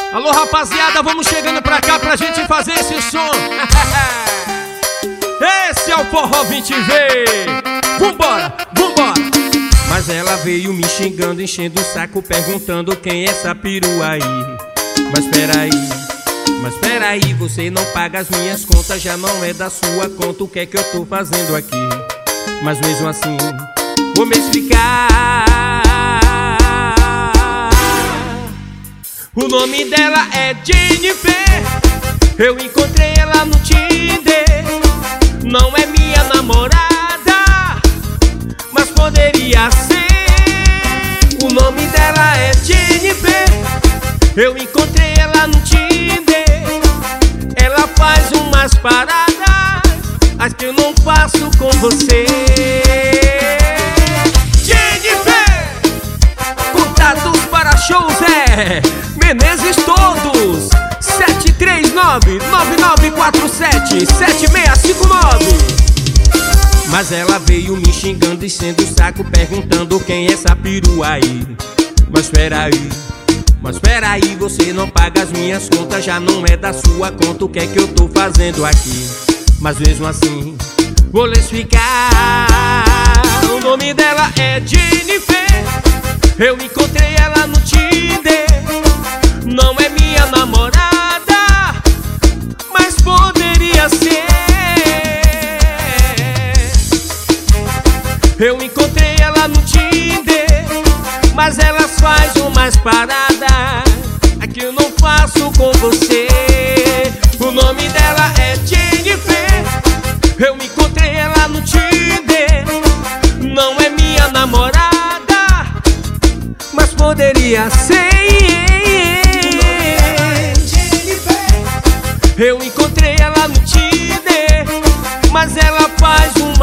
Alô, rapaziada, vamos chegando pra cá pra gente fazer esse som. Esse é o Forró 20V. Vambora, vambora. Mas ela veio me xingando, enchendo o saco, perguntando quem é essa perua aí. Mas peraí, você não paga as minhas contas, já não é da sua conta, o que é que eu tô fazendo aqui? Mas mesmo assim, vou me explicar. O nome dela é Jennifer, eu encontrei ela no Tinder. Não é minha namorada, mas poderia ser. O nome dela é Jennifer, eu encontrei ela no Tinder. Ela faz umas paradas, as que eu não faço com você. Jennifer, contatos para shows é Menezes todos, 739-9947-7659. Mas ela veio me xingando, enchendo o saco, perguntando quem é essa perua aí. Mas peraí, você não paga as minhas contas, já não é da sua conta, o que é que eu tô fazendo aqui? Mas mesmo assim, vou lhe explicar. O nome dela é Jennifer, eu encontrei ela no Tinder. Não é minha namorada, mas poderia ser. Eu encontrei ela no Tinder, mas elas fazem umas paradas que eu não faço com você. O nome dela é Jennifer, eu encontrei ela no Tinder. Não é minha namorada, mas poderia ser. Eu encontrei ela no Tinder, mas ela faz